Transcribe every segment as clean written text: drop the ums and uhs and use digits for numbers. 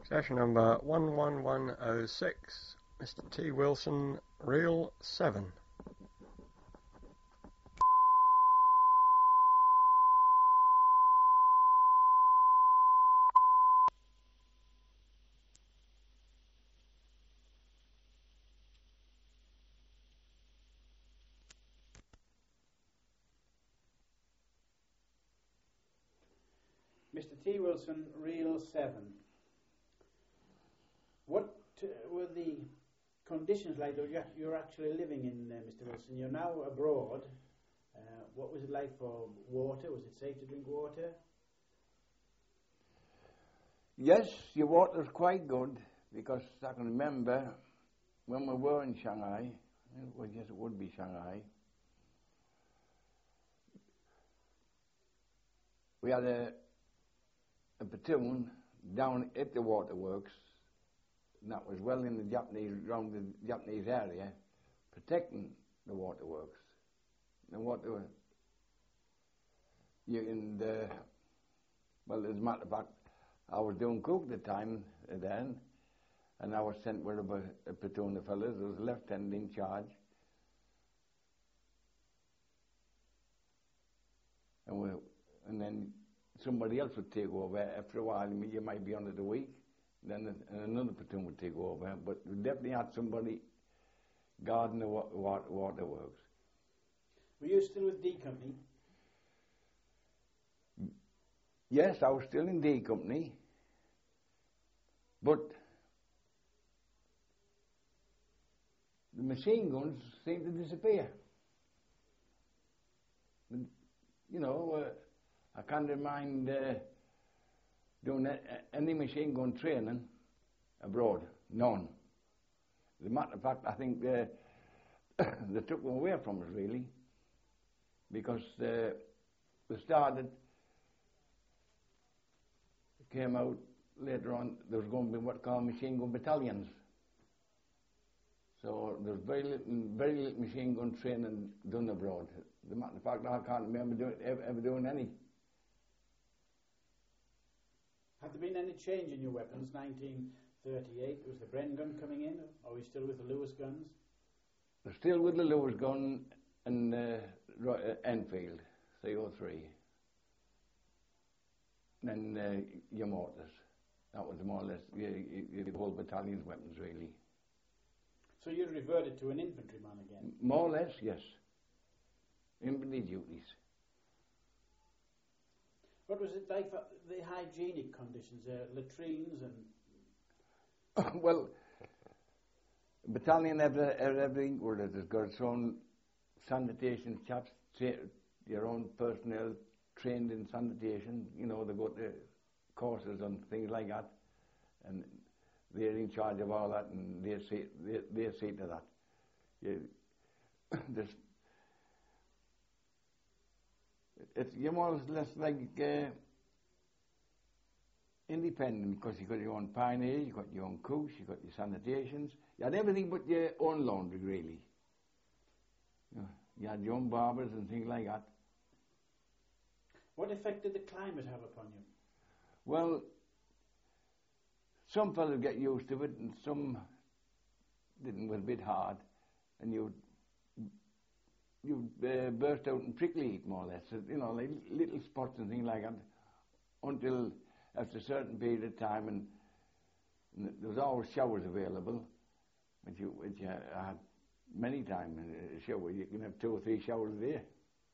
Session number 11106, Mr. T. Wilson, Reel 7. Mr. T. Wilson, Reel 7. What were the conditions like that you're actually living in, Mr. Wilson? You're now abroad. What was it like for water? Was it safe to drink water? Yes, your water's quite good, because I can remember when we were in Shanghai, well, yes, it would be Shanghai, we had a platoon down at the waterworks, and that was well in the Japanese, around the Japanese area, protecting the waterworks. The water, well, as a matter of fact, I was doing cook at the time then, and I was sent with a platoon of fellas. There was a lieutenant in charge, and then somebody else would take over. After a while, you might be on it a week, then another platoon would take over. But we definitely had somebody guarding the waterworks. Were you still with D Company? Yes, I was still in D Company, but the machine guns seemed to disappear. You know, I can't mind doing any machine gun training abroad. None. As a matter of fact, I think they took them away from us, really, because we started, it came out later on, there was going to be what called machine gun battalions. So there's very little machine gun training done abroad. As a matter of fact, I can't remember ever doing any. Had there been any change in your weapons? 1938, was the Bren gun coming in? Or are we still with the Lewis guns? We're still with the Lewis gun and Enfield, 303. And then your mortars. That was more or less the whole battalion's weapons, really. So you reverted to an infantryman again? More or less, yes. Infantry duties. What was it like for the hygienic conditions, latrines and... Well, battalion everything where it has got its own sanitation chaps, your own personnel trained in sanitation. You know, they go to courses and things like that, and they're in charge of all that, and they see to that. You're more or less like independent, because you got your own pioneer, you got your own cooks, you got your sanitations, you had everything but your own laundry, really. You had your own barbers and things like that. What effect did the climate have upon you? Well, some fellas get used to it, and some didn't. Was a bit hard, and you burst out in prickly heat, more or less. You know, like little spots and things like that, until after a certain period of time, and there was always showers available, which I had many times in a shower. You can have 2 or 3 showers a day,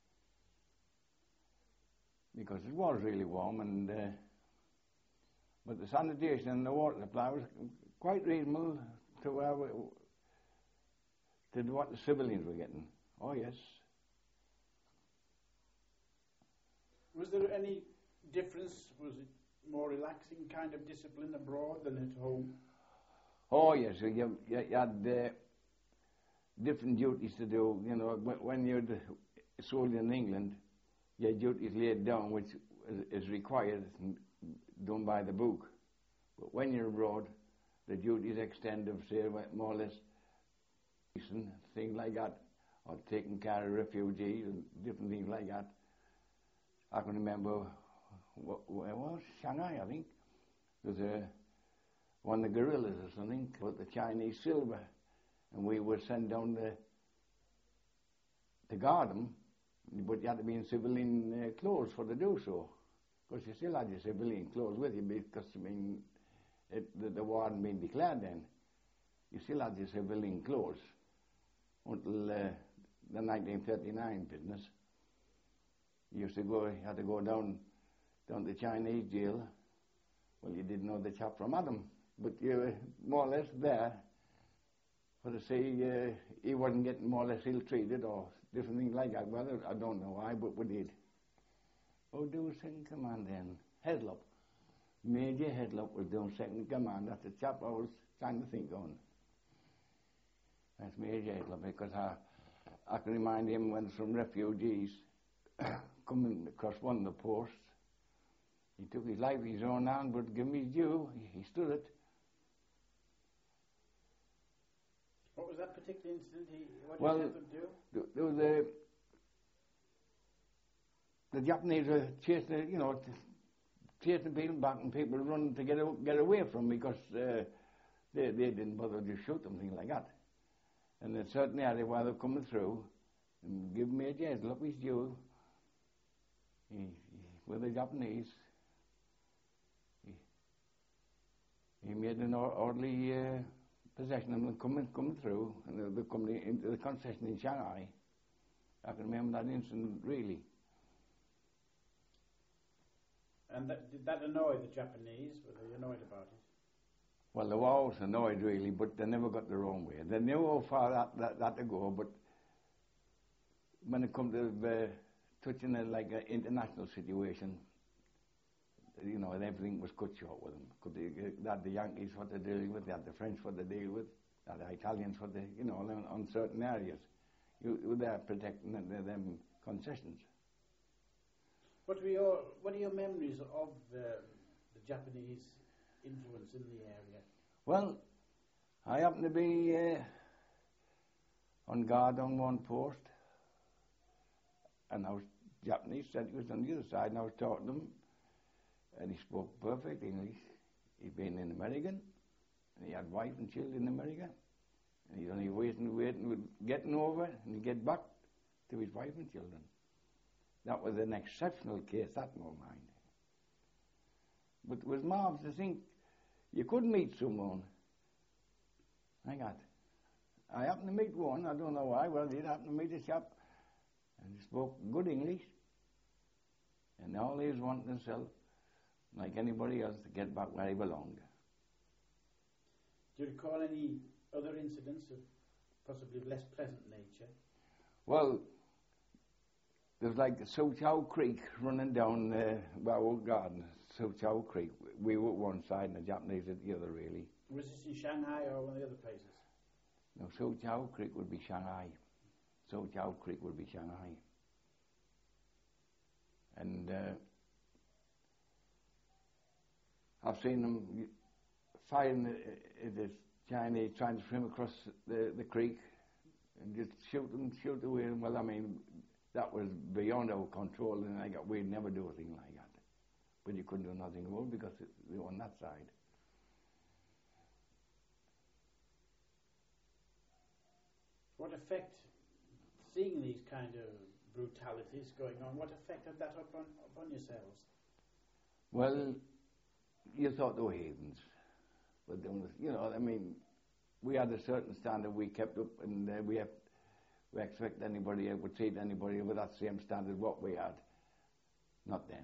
because it was really warm, and but the sanitation and the water supply was quite reasonable to what the civilians were getting. Oh, yes. Was there any difference? Was it more relaxing kind of discipline abroad than at home? Oh, yes. You had different duties to do. You know, when you're the soldier in England, your duties laid down, which is required and done by the book. But when you're abroad, the duties extend of, say, more or less, things like that, or taking care of refugees and different things like that. I can remember, where was Shanghai, I think. There's one of the guerrillas or something, put the Chinese silver, and we were sent down to guard them, but you had to be in civilian clothes for to do so. Because you still had your civilian clothes with you, because, I mean, the war hadn't been declared then. You still had your civilian clothes until the 1939 business. You had to go down to Chinese jail. Well, you didn't know the chap from Adam, but you were more or less there for to say he wasn't getting more or less ill-treated or different things like that. Well, I don't know why, but we did. Oh, do second command then. Headlop. Major Headlop was doing second command. That's the chap I was trying to think on. That's Major Headlop, because I can remind him when some refugees coming across one of the posts. He took his life in his own hand, but give me his due. He stood it. What was that particular incident? What Well, did he have to do? There was the Japanese were chasing, chasing people back, and people were running to get away from them because they didn't bother to shoot them, things like that. And in a certain area while they're coming through, and give me a jet, look, he's due. With the Japanese, he made an orderly possession of them coming through, and they come into the concession in Shanghai. I can remember that incident really. And did that annoy the Japanese? Were they annoyed about it? Well, they were always annoyed really, but they never got their own way. They knew how far that to go, but when it come to touching it like an international situation, and everything was cut short with them. They had the Yankees what they're dealing with, they had the French what they deal with, they had the Italians what they, on certain areas. You were there protecting them concessions. What are your memories of the Japanese influence in the area? Well, I happened to be on guard on one post, and I was Japanese, said he was on the other side, and I was talking to him, and he spoke perfect English. He'd been in America, and he had wife and children in America, and he's only waiting with getting over, and he'd get back to his wife and children. That was an exceptional case, that no mind. But it was marvellous to think you could meet someone. I happened to meet one, I don't know why, well, I did happen to meet a chap, and he spoke good English, and all he was wanting himself, like anybody else, to get back where he belonged. Do you recall any other incidents of possibly less pleasant nature? Well, there's like the Sau Chau Creek running down our old garden, Sau Chau Creek. We were at one side and the Japanese at the other, really. Was this in Shanghai or one of the other places? No, Sau Chau Creek would be Shanghai. Sau Chau Creek would be Shanghai. And I've seen them fighting the Chinese trying to swim across the creek and just shoot away. Well, I mean, that was beyond our control, and we'd never do a thing like that. But you couldn't do nothing about it because they were on that side. What effect, seeing these kind of brutalities going on, what effect had that upon yourselves? Well, you thought they were heathens. But, I mean, we had a certain standard we kept up, and we expect anybody would treat anybody with that same standard what we had. Not them.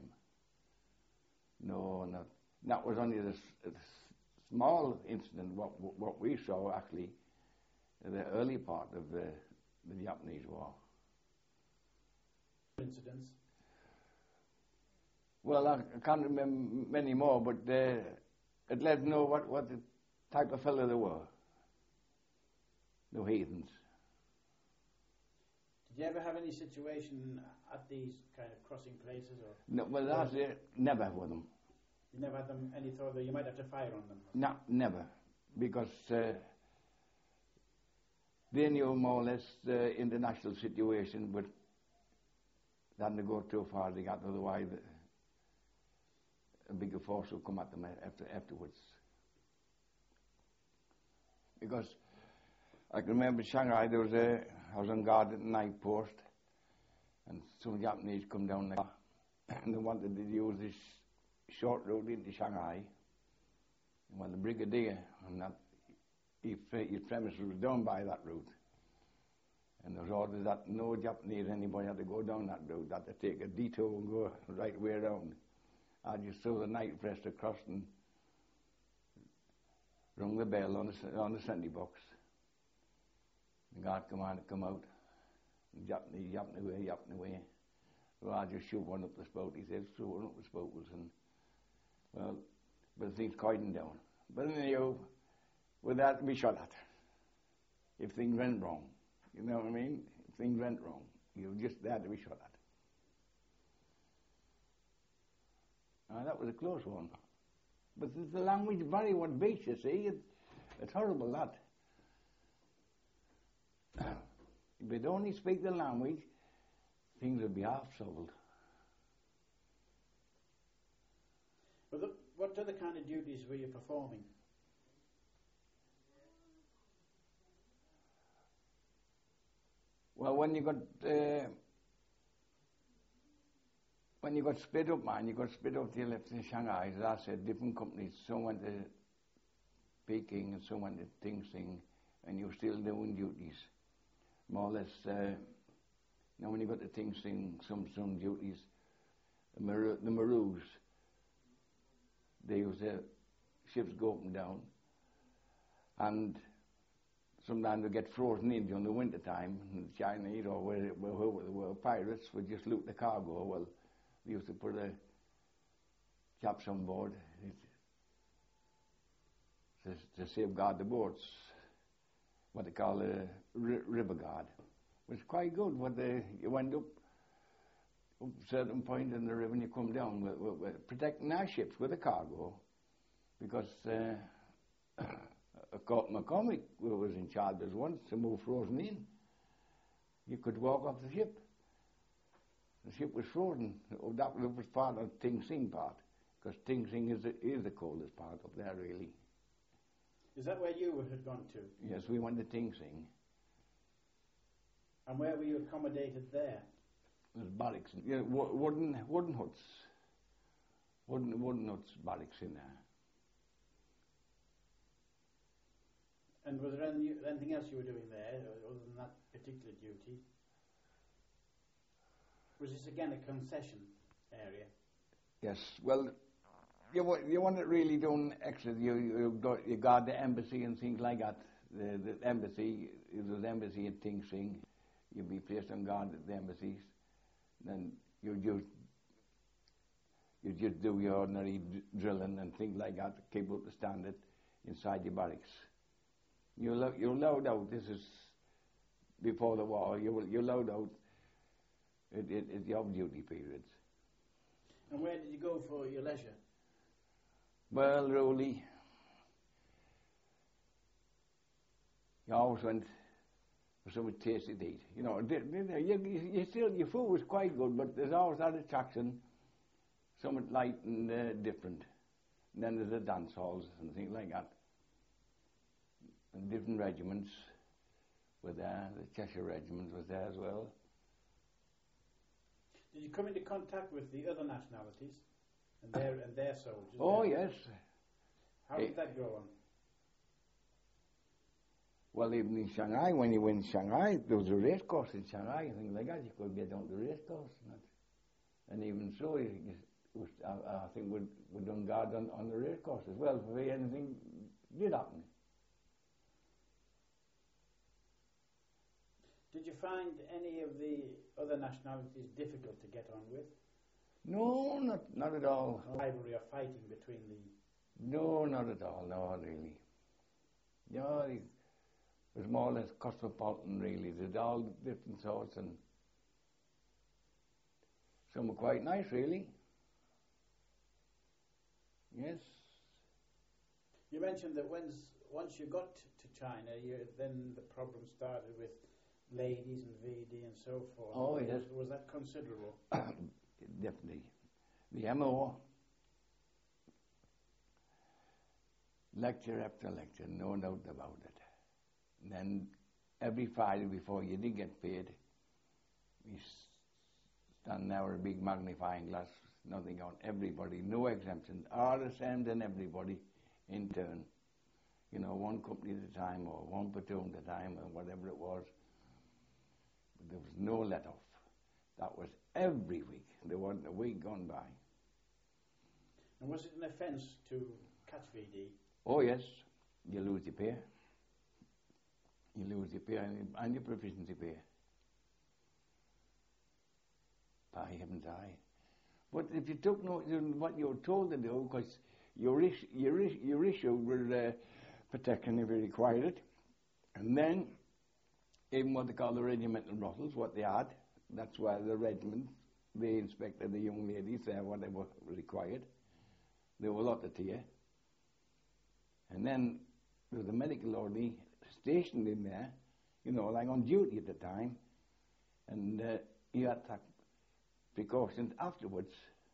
No. That was only the small incident what we saw actually in the early part of the Japanese war. Incidents? Well, I can't remember many more, but it let us know what the type of fellow they were. They were heathens. Did you ever have any situation at these kind of crossing places? Or No, well, that's it. Never with them. You never had them any thought that you might have to fire on them? No, never. Because they knew more or less the international situation, but they hadn't to go too far to get, otherwise a bigger force would come at them afterwards. because I can remember Shanghai, I was on guard at the night post, and some Japanese come down there, and they wanted to use this short route into Shanghai. And when the brigadier and that, his premises was down by that route, and there was orders that no Japanese anybody had to go down that route, that to take a detour and go right way around. I just saw the night press across and rung the bell on the sentry box. The guard come out, and yapping away. Well, I just shoved one up the spout. He said, "So one up the spout, Wilson." Well, but the thing's quieting down. But anyhow, with that, we shot at. If things went wrong, you know what I mean? If things went wrong, you were just there to be shot at. That was a close one. But the language very what beats, you see. It's horrible, that. If they'd only speak the language, things would be half solved. Well, what other kind of duties were you performing? Well, when you got split up, man, you got split up till left in Shanghai. As I said, different companies. Some went to Peking and some went to Tingsing, and you were still doing duties, more or less. Now, when you got to Tingsing, some duties, the Maroos, they used to ships go up and down, and sometimes they get frozen in during the winter time. And the Chinese or whoever they were, pirates would just loot the cargo. Well, they used to put the chaps on board to safeguard the boats, what they call a river guard. It was quite good. You went up a certain point in the river and you come down, with protecting our ships with the cargo, because McCormick was in charge of once to move frozen in. You could walk off the ship. The ship was frozen. That was part of Tingsing part, because Tingsing is the coldest part up there, really. Is that where you had gone to? Yes, we went to Tingsing. And where were you accommodated there? There's barracks, wooden huts. Wooden huts, barracks in there. And was there anything else you were doing there, other than that particular duty? Was this again a concession area? Yes, well, you want it really done extra. You guard the embassy and things like that. The embassy, if there's embassy in Tingsing, you'd be placed on guard at the embassies. Then you just do your ordinary drilling and things like that to keep up the standard inside your barracks. You're allowed out. This is before the war. You're allowed out at the off-duty periods. And where did you go for your leisure? Well, really, you always went for something tasty to eat. You know, your food was quite good, but there's always that attraction, something light and different. And then there's the dance halls and things like that. And different regiments were there. The Cheshire Regiment was there as well. Did you come into contact with the other nationalities and their soldiers? Oh, yes. How did that go on? Well, even in Shanghai, when you went in Shanghai, there was a race course in Shanghai and things like that. You could get down to the race course. And even so, I think we'd done guard on the race course as well, if anything did happen. Did you find any of the other nationalities difficult to get on with? No, not at all. No rivalry or fighting between the... No, not at all, no, really. No, it was more or less cosmopolitan, really. There's all different sorts, and some were quite nice, really. Yes. You mentioned that once you got to China, then the problem started with ladies and VD and so forth. Oh, yes. Was that considerable? Definitely. The MO, lecture after lecture, no doubt about it. And then every Friday before you did get paid, we stand there with a big magnifying glass, nothing on everybody, no exemptions, all the same than everybody in turn. You know, one company at a time or one platoon at a time or whatever it was. But there was no let off. That was every week. There wasn't a week gone by. And was it an offence to catch VD? Oh yes, you lose your pay. You lose your pay and your proficiency pay. By heavens, aye. But if you took note of what you were told to do, because your issue was protection if you required it, and then even what they call the regimental ruffles, what they had, that's why the regiment, they inspected the young ladies there, what they were required. They were allotted to you. And then there was a medical orderly stationed in there, you know, like on duty at the time, and he had to take precautions afterwards.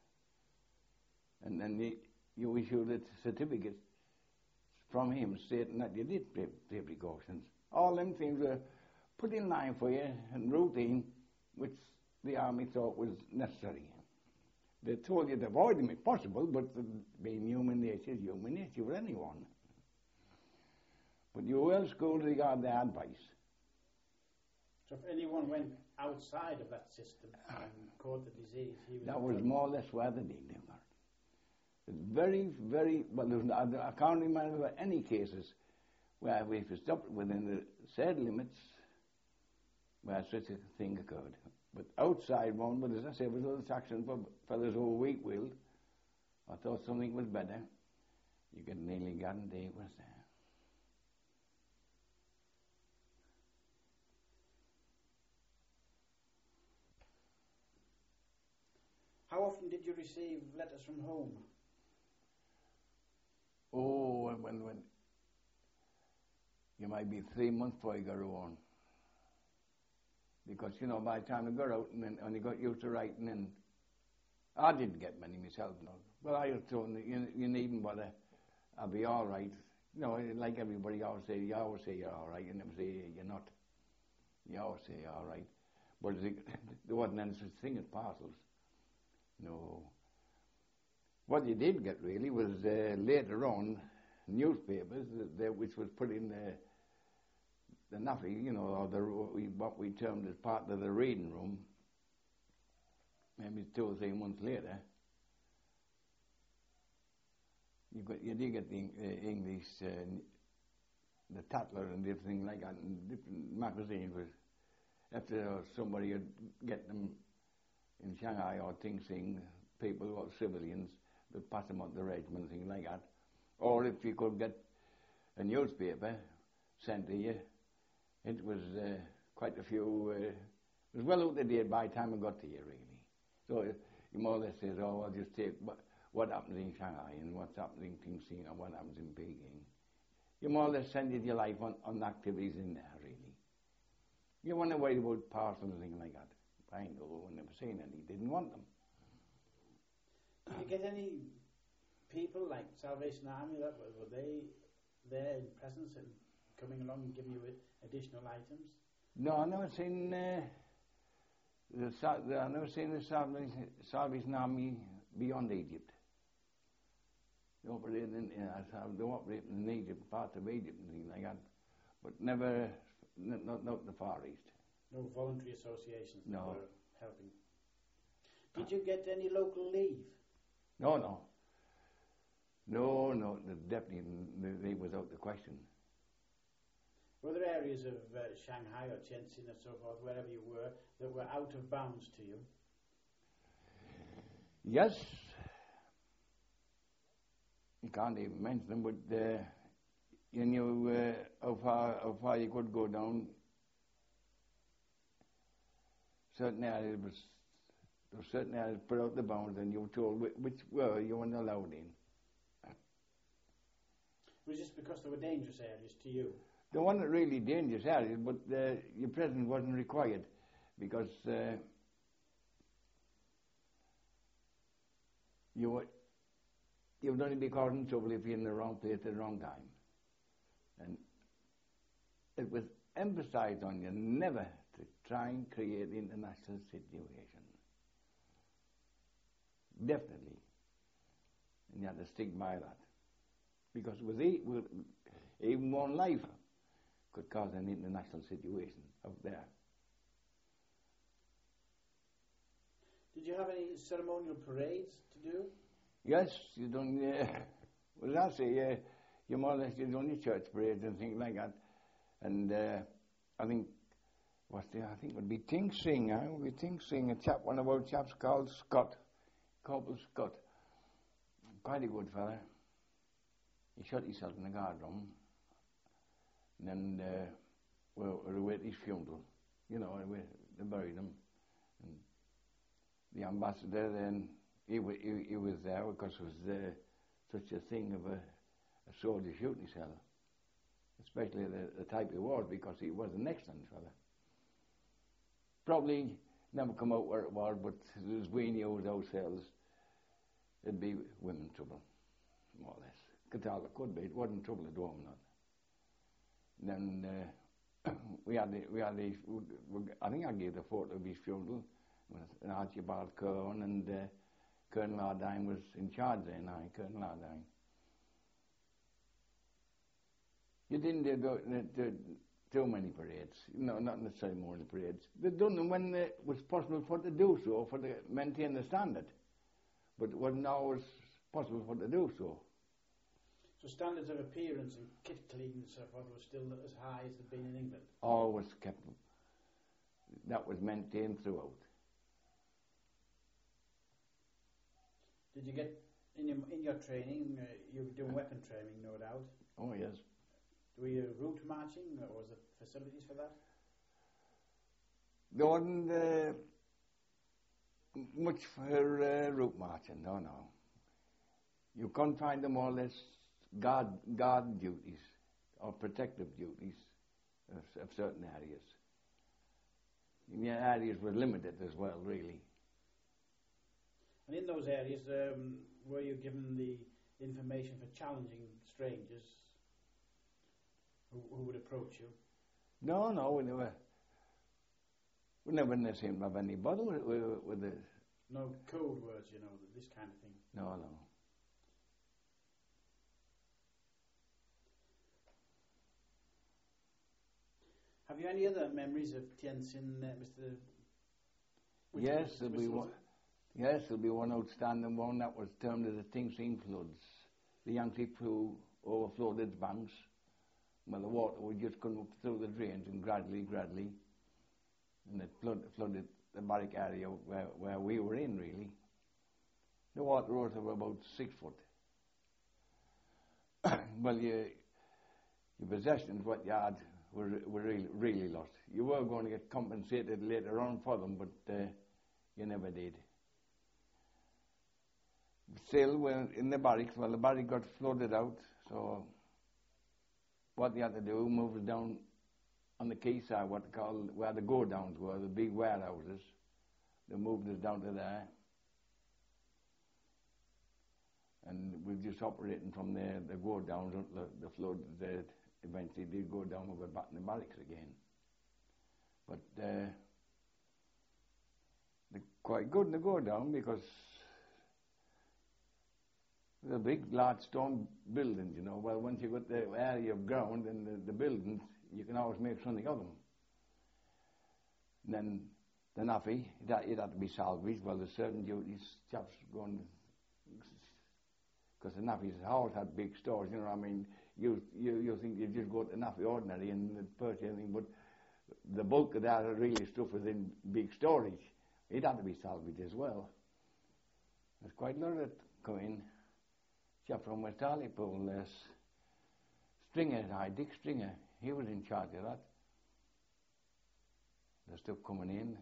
And then you issued a certificate from him stating that you did take precautions. All them things were put in line for you and routine, which the army thought was necessary. They told you to avoid them if possible, but being human nature is human nature with anyone. But you were well schooled to regard their advice. So if anyone went outside of that system and caught the disease, he was... That was more or less where they did. It's very, very... Well, I can't remember any cases where if you stopped within the said limits where such a thing occurred. But outside one, but as I say, it was a little satisfaction for fellows who were weak-willed. I thought something was better. You could nearly guarantee it was there. How often did you receive letters from home? Oh, when you might be 3 months before you got on. Because, you know, by the time I got out and you got used to writing, and I didn't get many myself, no. But I was told that you needn't bother. I'll be all right. You know, like everybody always say, you always say you're all right. You never say you're not. You always say you're all right. But there wasn't any such thing as parcels. No. What you did get really was later on newspapers which was put in the naffy, you know, or what we termed as part of the reading room. Maybe 2 or 3 months later, you did get the English, the Tatler and different like that, and different magazines. After somebody would get them in Shanghai or Ting Sing, people or civilians, would pass them on the regiment, things like that. Or if you could get a newspaper sent to you, it was quite a few, it was well out of date by the time it got to you, really. So you more or less says, oh, I'll just take what happens in Shanghai and what's happening in Ting Sing and what happens in Beijing. You more or less send your life on activities in there, really. You want to worry about parcels and things like that. I ain't never seen any, didn't want them. Did you get any people like Salvation Army, that were they there in presence and coming along and giving you additional items? No, I never seen I never seen the Salvation Army beyond Egypt. They operated in Egypt, parts of Egypt and things like that, but never, not the Far East. No voluntary associations that no. were helping. Did you get any local leave? No, definitely leave was out the question. Were there areas of Shanghai or Tianjin and so forth, wherever you were, that were out of bounds to you? Yes. You can't even mention them, but you knew how far you could go down. Certain areas there were certain areas put out the bounds, and you were told which were you weren't allowed in. Was this because there were dangerous areas to you? There weren't really dangerous areas, but your presence wasn't required because you would only be caught in trouble if you're in the wrong place at the wrong time. And it was emphasized on you never to try and create international situation. Definitely. And you had to stick by that. Because even one life could cause an international situation up there. Did you have any ceremonial parades to do? Yes, you done, well, I say, you more or less did only church parades and things like that. And I think, I think it would be Ting Sing, one of our chaps called Scott, Corporal Scott. Quite a good fella. He shot himself in the guard room. And then we were at his funeral. You know, they buried him. And the ambassador then, he was there because it was such a thing of a soldier shooting himself. Especially the type he was, because he was an excellent fella. Probably never come out where it was, but as we knew ourselves, it'd be women trouble, more or less. Could be. It wasn't trouble at home, not. Then we had I think I gave the photo of his funeral with Archibald Curran, and Colonel Lardine was in charge then. Colonel Lardine. You didn't do too many parades. No, not necessarily ceremonial parades. They done them when it was possible for to do so, for to maintain the standard. But it wasn't always possible for to do so. So standards of appearance and kit clean and so forth were still as high as they've been in England? Always kept. That was maintained throughout. Did you get, in your training, you were doing weapon training, no doubt? Oh, yes. Were you route marching, or was there facilities for that? There wasn't much for route marching, no. You couldn't find them more or less guard duties or protective duties of certain areas. And the areas were limited as well, really. And in those areas, were you given the information for challenging strangers who would approach you? No, we never seemed to have any bother with the... No code words, this kind of thing? No. Have you any other memories of Tientsin, Mr. Yes, there'll be one outstanding one that was termed as the Tientsin floods. The Yangtze overflowed its banks. Well, the water would just come up through the drains, and gradually, and it flooded the barrack area where we were in, really. The water rose over about 6 foot. Well, your possessions, what you had, were really lost. You were going to get compensated later on for them, but you never did. Still, when in the barracks, the barrack got flooded out, so what they had to do, move us down on the quayside, what they call where the go-downs were, the big warehouses. They moved us down to there. And we were just operating from there, the go-downs, the flood that eventually did go down, we were back in the barracks again. But they're quite good in the go-down, because the big, large stone buildings, well, once you got the area of ground and the buildings, you can always make something of them. And then the naffy, it had to be salvaged. Well, there's certain duties, chaps going, because the naffies always had big stores, you think you just go to the naffy ordinary and purchase anything, but the bulk of that really stuff was in big storage. It had to be salvaged as well. There's quite a lot of it coming. Chap from West Hartlepool, Stringer, Dick Stringer, he was in charge of that. The stuff coming in.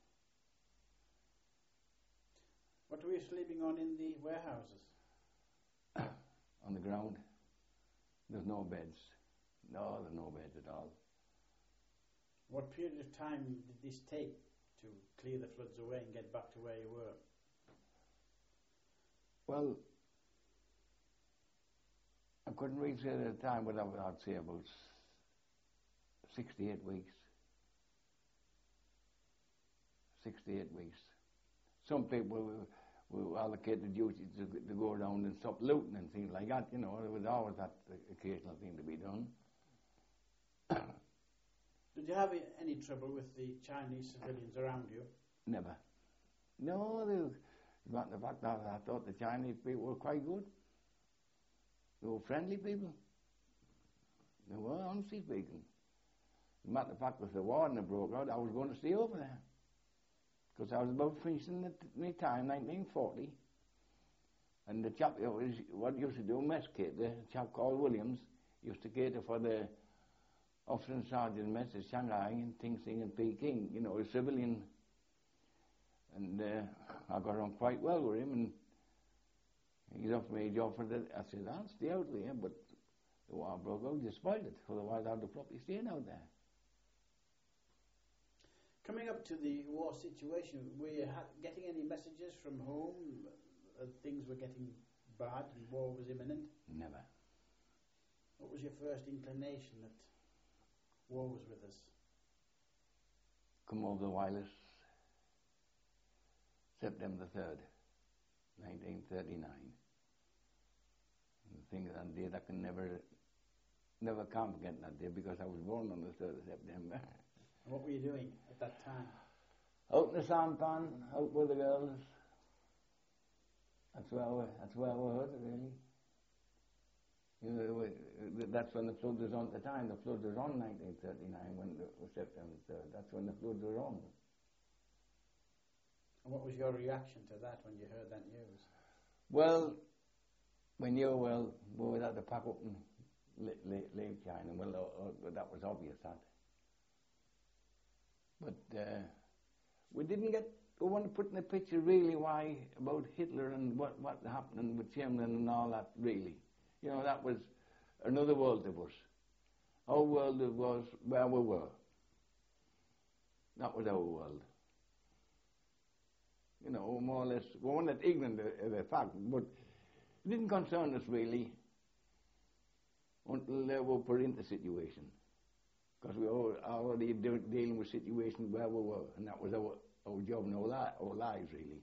What were you sleeping on in the warehouses? On the ground. There's no beds. No, there's no beds at all. What period of time did this take to clear the floods away and get back to where you were? Well, I couldn't really say at the time, but I'd say about 68 weeks. 68 weeks. Some people will allocate the duty to go around and stop looting and things like that, you know. There was always that occasional thing to be done. Did you have any trouble with the Chinese civilians around you? Never. No, as a matter of fact, I thought the Chinese people were quite good. They were friendly people. They were, honestly speaking. As a matter of fact, with the war and the broke out, I was going to stay over there. Because I was about finishing my time, 1940. And the chap, what used to do, mess cater, the chap called Williams, used to cater for the officer and sergeant mess at Shanghai and Ting Sing and Peking, you know, a civilian. And I got on quite well with him, and he offered me a job for that. I said, I'll stay out there, but the war broke out, you spoiled it, otherwise I'd have probably stayed out there. Coming up to the war situation, were you getting any messages from home that things were getting bad and war was imminent? Never. What was your first inclination that war was with us? Come over the wireless, September 3rd, 1939. And the thing that day that can never come again that day, because I was born on the 3rd of September. And what were you doing at that time? Out in the sampan, out with the girls. That's where we heard it, really. You know, that's when the flood was on at the time. The flood was on 1939, when it was September 3rd. That's when the flood was on. And what was your reaction to that when you heard that news? Well, we knew, we would have to pack up and leave China. Well, that was obvious, that. But we want to put in the picture really why about Hitler and what happened with Chamberlain and all that, really. You know, that was another world to us. Our world was where we were. That was our world. You know, more or less, we weren't ignorant of the fact, but it didn't concern us really until they were put into the situation. Because we were already dealing with situations where we were, and that was our job and our lives, really.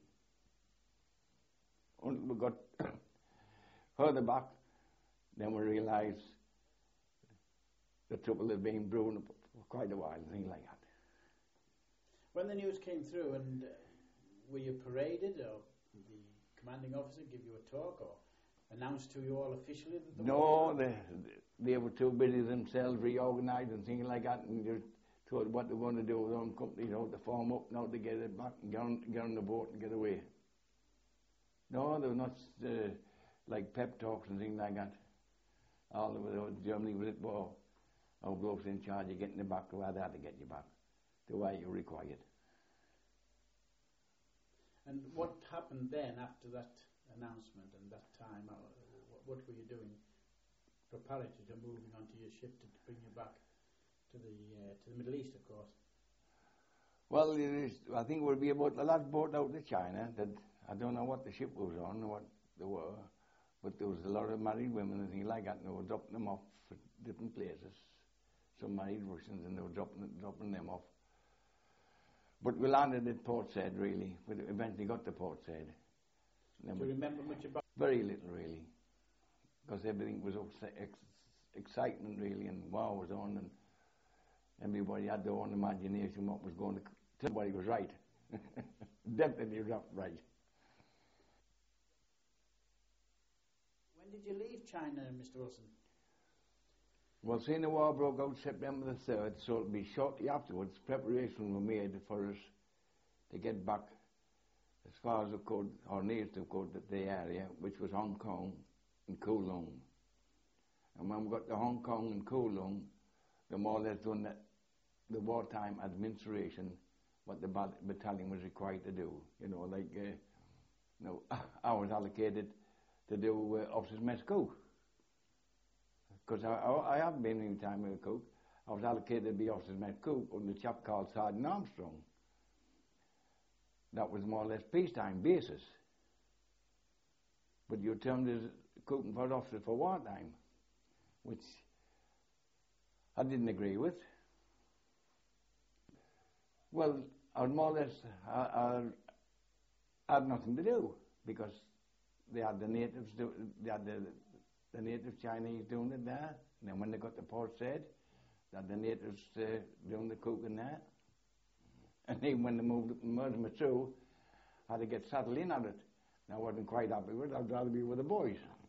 Until we got further back, then we realised the trouble had been brewing for quite a while, and things like that. When the news came through, and were you paraded, or the commanding officer give you a talk, or announced to you all officially that the war? No, they were too busy themselves, reorganised and things like that, and just told what they were going to do with their own companies, how to form up, now to get it back and get on the boat and get away. No, they were not like pep talks and things like that. All over Germany was it, well, our blokes in charge of getting you back to where they had to get you back, to where you required. And what happened then after that announcement and that time? What were you doing preparatory to moving onto your ship to bring you back to the Middle East, of course? Well, I think it would be about the last boat out to China. That I don't know what the ship was on, or what they were, but there was a lot of married women and things like that, and they were dropping them off for different places. Some married Russians, and they were dropping them off. But we landed at Port Said, really. We eventually got to Port Said. Do you remember much about? Very little, really, because everything was excitement, really, and war was on, and everybody had their own imagination what was going to. Everybody was right. Definitely right. When did you leave China, Mr. Wilson? Well, seeing the war broke out September the 3rd, so it'll be shortly afterwards, preparations were made for us to get back as far as we could, or near to could, the area, which was Hong Kong and Kowloon. And when we got to Hong Kong and Kowloon, they more or less done the wartime administration, what the battalion was required to do. You know, like, I was allocated to do officers' mess cook. Because I haven't been any time with a cook. I was allocated to be officer's mess cook under a chap called Sergeant Armstrong. That was more or less peacetime basis. But you termed as cooking for officers for wartime, which I didn't agree with. Well, I was more or less, I had nothing to do because they had the natives they had the native Chinese doing it there. And then when they got to Port Said, they had the natives doing the cooking there. And even when they moved Matsu, I had to get settled in on it. And I wasn't quite happy with it. I'd rather be with the boys.